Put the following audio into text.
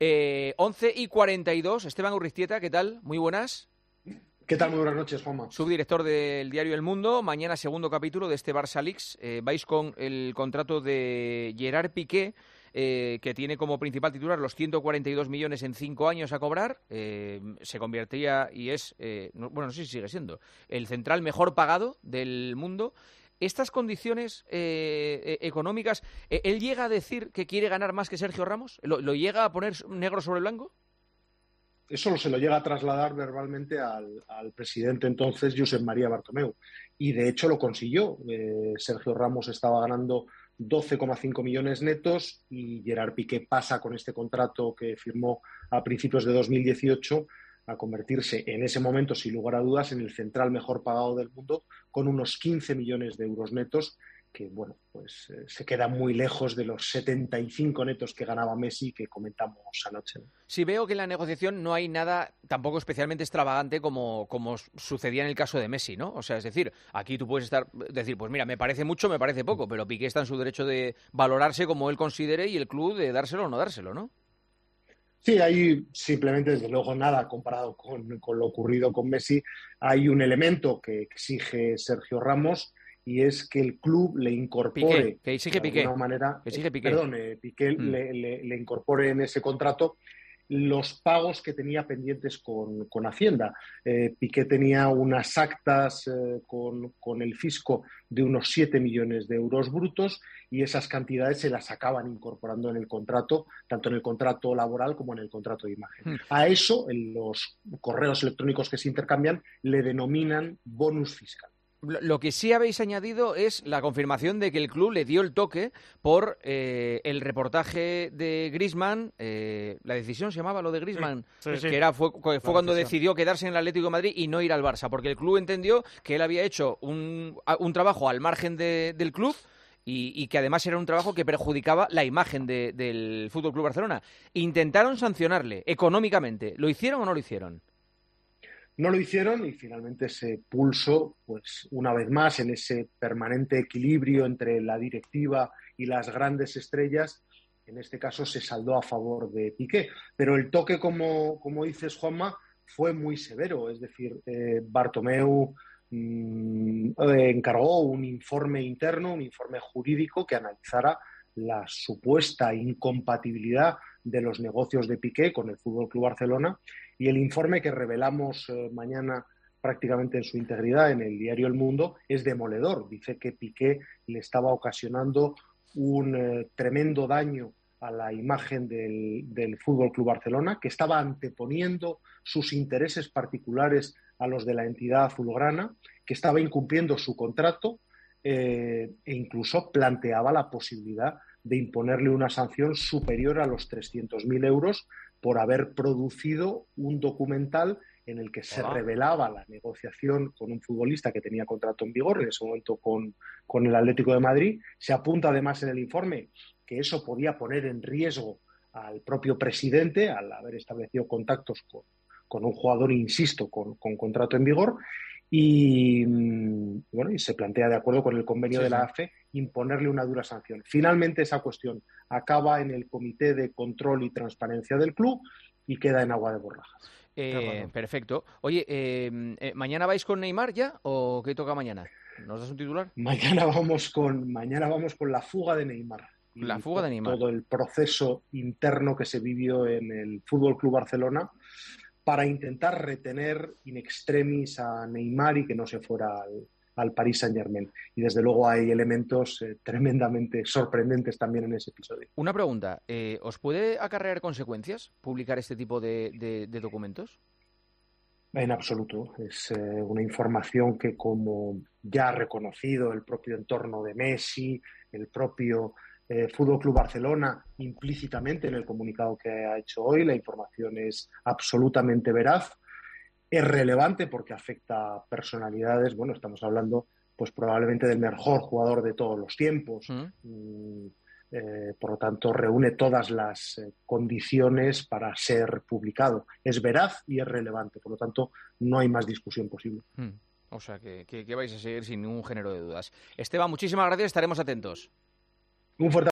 11:42, Esteban Urriztieta, ¿qué tal? Muy buenas. ¿Qué tal? Muy buenas noches, Juanma. Subdirector del diario El Mundo. Mañana segundo capítulo de este Barça Leaks. Vais con el contrato de Gerard Piqué, que tiene como principal titular los 142 millones en 5 años a cobrar. Se convertiría y es, no sé si sigue siendo, el central mejor pagado del mundo. Estas condiciones económicas, ¿él llega a decir que quiere ganar más que Sergio Ramos? ¿Lo llega a poner negro sobre blanco? Eso se lo llega a trasladar verbalmente al presidente entonces, Josep María Bartomeu. Y de hecho lo consiguió. Sergio Ramos estaba ganando 12,5 millones netos y Gerard Piqué pasa con este contrato que firmó a principios de 2018 a convertirse en ese momento, sin lugar a dudas, en el central mejor pagado del mundo con unos 15 millones de euros netos, que bueno, pues se queda muy lejos de los 75 netos que ganaba Messi que comentamos anoche, ¿no? Sí, veo que en la negociación no hay nada tampoco especialmente extravagante como sucedía en el caso de Messi, ¿no? O sea, es decir, aquí tú puedes decir, pues mira, me parece mucho, me parece poco, pero Piqué está en su derecho de valorarse como él considere y el club de dárselo o no dárselo, ¿no? Sí, hay simplemente, desde luego, nada comparado con lo ocurrido con Messi. Hay un elemento que exige Sergio Ramos y es que el club le Piqué, incorpore que de exige Piqué, alguna manera, que exige Piqué. perdón, Piqué Mm. le incorpore en ese contrato los pagos que tenía pendientes con Hacienda. Piqué tenía unas actas con el fisco de unos 7 millones de euros brutos y esas cantidades se las acaban incorporando en el contrato, tanto en el contrato laboral como en el contrato de imagen. Mm. A eso, en los correos electrónicos que se intercambian, le denominan bonus fiscal. Lo que sí habéis añadido es la confirmación de que el club le dio el toque por el reportaje de Griezmann. La decisión se llamaba lo de Griezmann, Sí. que fue cuando decidió quedarse en el Atlético de Madrid y no ir al Barça, porque el club entendió que él había hecho un trabajo al margen del club y que además era un trabajo que perjudicaba la imagen del Fútbol Club Barcelona. Intentaron sancionarle económicamente. ¿Lo hicieron o no lo hicieron? No lo hicieron y finalmente ese pulso, pues una vez más, en ese permanente equilibrio entre la directiva y las grandes estrellas, en este caso se saldó a favor de Piqué. Pero el toque, como dices, Juanma, fue muy severo. Es decir, Bartomeu encargó un informe interno, un informe jurídico que analizara la supuesta incompatibilidad de los negocios de Piqué con el Fútbol Club Barcelona y el informe que revelamos mañana prácticamente en su integridad en el diario El Mundo es demoledor. Dice que Piqué le estaba ocasionando un tremendo daño a la imagen del Fútbol Club Barcelona, que estaba anteponiendo sus intereses particulares a los de la entidad azulgrana, que estaba incumpliendo su contrato e incluso planteaba la posibilidad de imponerle una sanción superior a los 300.000 euros por haber producido un documental en el que se revelaba la negociación con un futbolista que tenía contrato en vigor, en ese momento con el Atlético de Madrid. Se apunta además en el informe que eso podía poner en riesgo al propio presidente al haber establecido contactos con un jugador, insisto, con contrato en vigor. Y bueno, y se plantea, de acuerdo con el convenio de la AFE, imponerle una dura sanción. Finalmente esa cuestión acaba en el Comité de Control y Transparencia del club y queda en agua de borrajas. Perfecto. Oye, ¿mañana vais con Neymar ya o qué toca mañana? ¿Nos das un titular? Mañana vamos con la fuga de Neymar. La fuga de Neymar. Todo el proceso interno que se vivió en el Fútbol Club Barcelona para intentar retener in extremis a Neymar y que no se fuera al Paris Saint-Germain. Y desde luego hay elementos tremendamente sorprendentes también en ese episodio. Una pregunta, ¿os puede acarrear consecuencias publicar este tipo de documentos? En absoluto. Es una información que, como ya ha reconocido el propio entorno de Messi, el propio Fútbol Club Barcelona, implícitamente en el comunicado que ha hecho hoy, la información es absolutamente veraz. Es relevante porque afecta a personalidades. Bueno, estamos hablando pues probablemente del mejor jugador de todos los tiempos. Por lo tanto, reúne todas las condiciones para ser publicado. Es veraz y es relevante. Por lo tanto, no hay más discusión posible. O sea, que vais a seguir sin ningún género de dudas. Esteban, muchísimas gracias. Estaremos atentos. Un fuerte